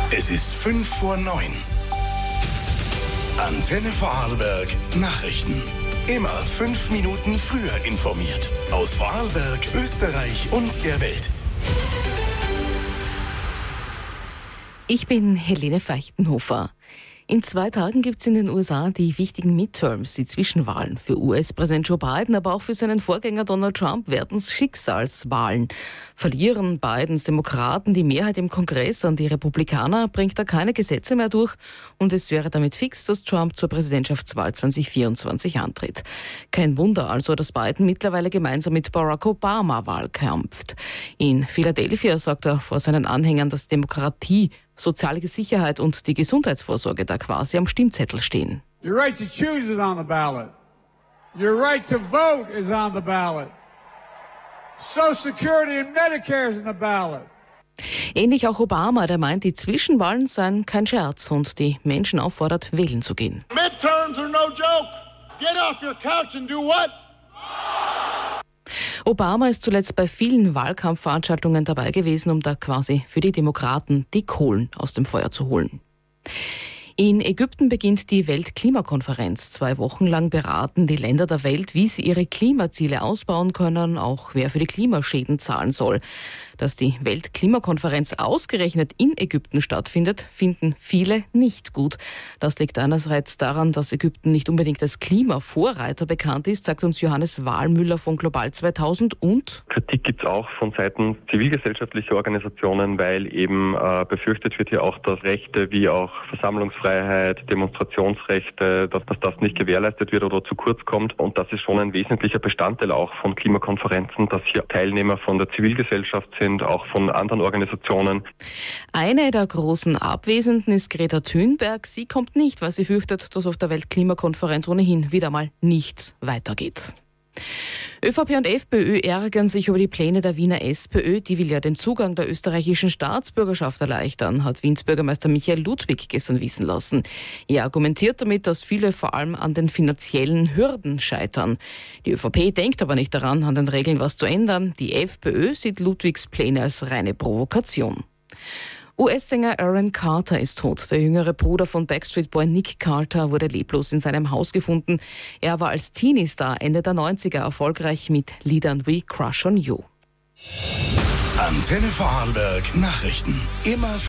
Es ist 5:05. Antenne Vorarlberg Nachrichten. Immer 5 Minuten früher informiert. Aus Vorarlberg, Österreich und der Welt. Ich bin Helene Feichtenhofer. In 2 Tagen gibt es in den USA die wichtigen Midterms, die Zwischenwahlen. Für US-Präsident Joe Biden, aber auch für seinen Vorgänger Donald Trump werden es Schicksalswahlen. Verlieren Bidens Demokraten die Mehrheit im Kongress an die Republikaner, bringt er keine Gesetze mehr durch und es wäre damit fix, dass Trump zur Präsidentschaftswahl 2024 antritt. Kein Wunder also, dass Biden mittlerweile gemeinsam mit Barack Obama wahlkämpft. In Philadelphia sagt er vor seinen Anhängern, dass Demokratie, soziale Sicherheit und die Gesundheitsvorsorge da quasi am Stimmzettel stehen. Your right to choose is on the ballot. Your right to vote is on the ballot. Social Security and Medicare is on the ballot. Ähnlich auch Obama, der meint, die Zwischenwahlen seien kein Scherz und die Menschen auffordert, wählen zu gehen. Midterms are no joke. Get off your couch and do what? Obama ist zuletzt bei vielen Wahlkampfveranstaltungen dabei gewesen, um da quasi für die Demokraten die Kohlen aus dem Feuer zu holen. In Ägypten beginnt die Weltklimakonferenz. 2 Wochen lang beraten die Länder der Welt, wie sie ihre Klimaziele ausbauen können, auch wer für die Klimaschäden zahlen soll. Dass die Weltklimakonferenz ausgerechnet in Ägypten stattfindet, finden viele nicht gut. Das liegt einerseits daran, dass Ägypten nicht unbedingt als Klimavorreiter bekannt ist, sagt uns Johannes Wahlmüller von Global 2000 und Kritik gibt es auch von Seiten zivilgesellschaftlicher Organisationen, weil eben befürchtet wird hier auch, dass Rechte wie auch Versammlungsfreiheit, Demonstrationsrechte, dass das nicht gewährleistet wird oder zu kurz kommt. Und das ist schon ein wesentlicher Bestandteil auch von Klimakonferenzen, dass hier Teilnehmer von der Zivilgesellschaft sind, auch von anderen Organisationen. Eine der großen Abwesenden ist Greta Thunberg. Sie kommt nicht, weil sie fürchtet, dass auf der Weltklimakonferenz ohnehin wieder mal nichts weitergeht. ÖVP und FPÖ ärgern sich über die Pläne der Wiener SPÖ. Die will ja den Zugang der österreichischen Staatsbürgerschaft erleichtern, hat Wiens Bürgermeister Michael Ludwig gestern wissen lassen. Er argumentiert damit, dass viele vor allem an den finanziellen Hürden scheitern. Die ÖVP denkt aber nicht daran, an den Regeln was zu ändern. Die FPÖ sieht Ludwigs Pläne als reine Provokation. US-Sänger Aaron Carter ist tot. Der jüngere Bruder von Backstreet Boy Nick Carter wurde leblos in seinem Haus gefunden. Er war als Teenie-Star Ende der 90er erfolgreich mit Liedern wie Crush on You. Antenne Vorarlberg Nachrichten. Immer